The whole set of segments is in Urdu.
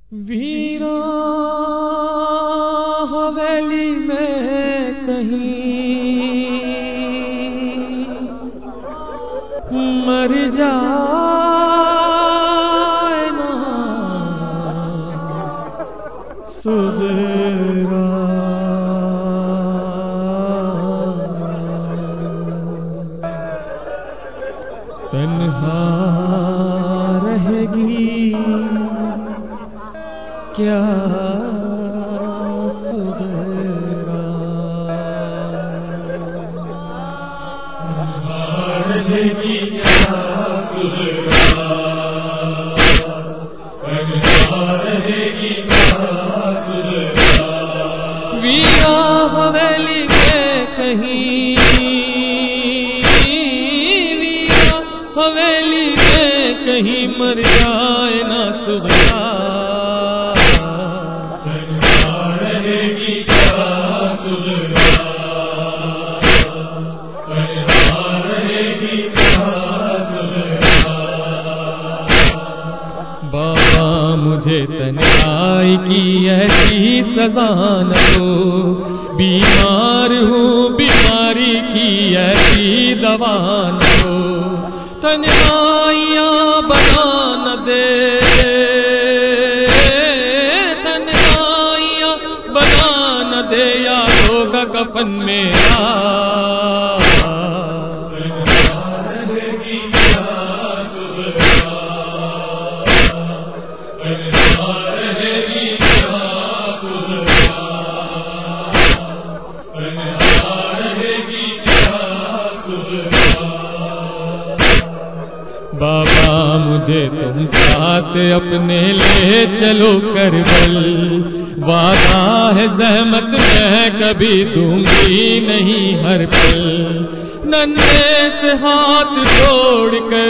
ویران حویلی میں کہیں مر جائے نا سغرا، تنہا رہے گی کیا سغرا، تنہا رہے گی کیا سغرا، تنہا رہے گی کیا سغرا، ویران حویلی میں کہیں، ویران حویلی میں کہیں مر جائے نا سغرا، مجھے تنہائی کی ایسی سزا نہ دو، بیمار ہوں بیماری کی ایسی دوا نہ دو، تنہائیاں بنا نہ دے، تنہائیاں بنا نہ دے، یاد ہوگا کفن میرا، بابا مجھے تم ساتھ اپنے لے چلو کربل، وعدہ ہے زحمت میں کبھی دوں گی نہیں ہر پل، ننھے سے ہاتھ جوڑ کر،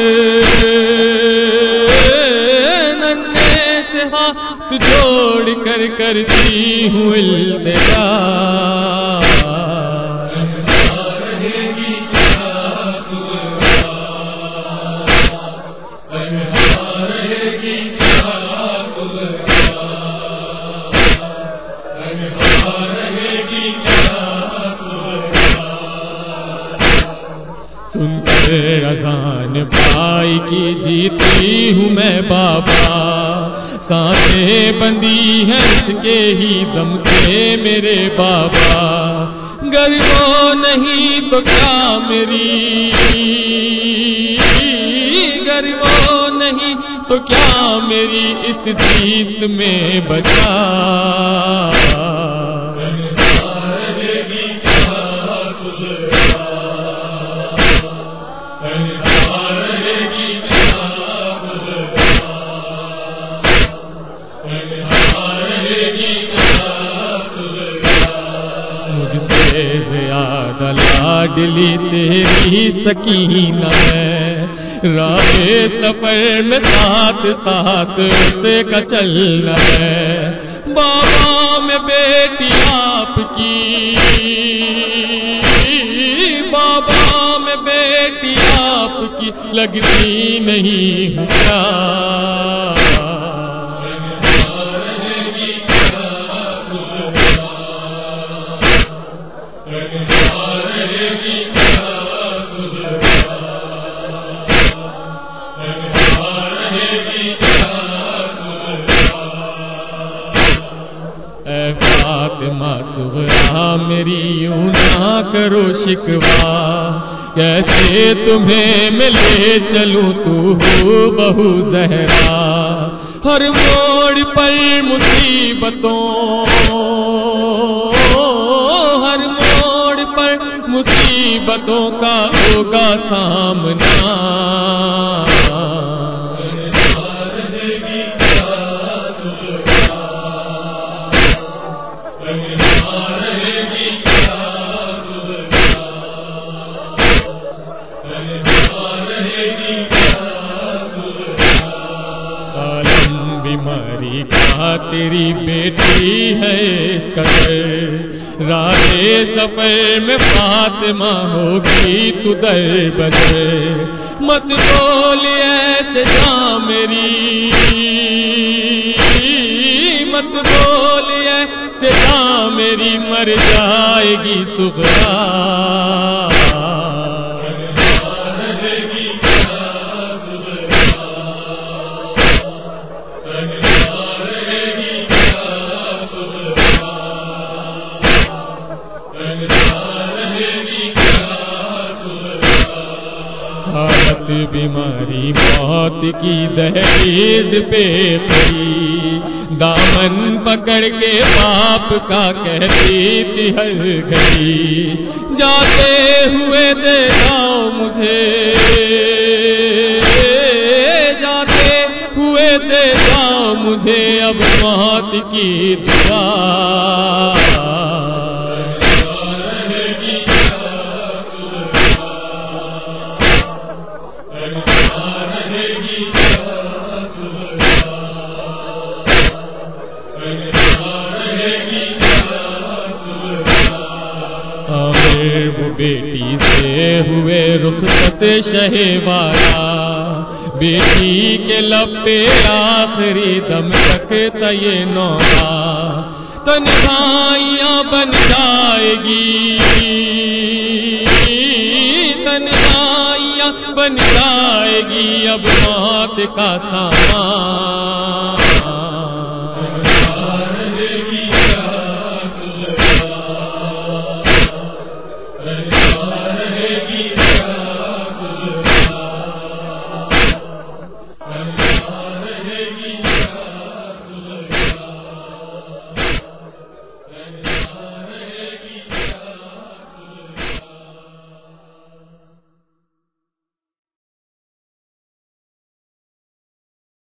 ننھے سے ہاتھ جوڑ کر کرتی ہوں الوداع، سن کر اذان بھائی کی جیتی ہوں میں بابا، سانسیں بندی ہیں اس کے ہی دم سے میرے بابا، گر وہ نہیں تو کیا میری، گر وہ نہیں تو کیا میری اس جیت میں بچا، زیادہ لاڈلی تیری سکینہ ہے، راہ سفر میں ساتھ ساتھ سے کا چلنا ہے، بابا میں بیٹی آپ کی، بابا میں بیٹی آپ کی لگتی نہیں ہوں کیا، فاطمہ سغرا میری یوں نہ کرو شکوا، کیسے تمہیں میں لے چلوں تو ہو بہو زہرا، ہر موڑ پر مصیبتوں، ہر موڑ پر مصیبتوں کا ہوگا سامنا، بیماری کا تیری بیٹی ہے اس قدر، راہ سفر میں فاطمہ ہوگی تو در بدر، مت بول ایسے جاں میری، سے جاں میری مر جائے گی صغرا حالت بیماری موت کی دہلیز پہ کھڑی دامن پکڑ کے باپ کا کہتی تھی ہر گھڑی جاتے ہوئے دے جاؤ مجھے جاتے ہوئے دے جاؤ مجھے اب موت کی دعا وہ بیٹی سے ہوئے رخصت شہ والا بیٹی کے لب پہ آخری دم تک یہ نوحہ تنہائیاں بن جائے گی تنہائیاں بن جائے گی اب موت کا سامان رہے گی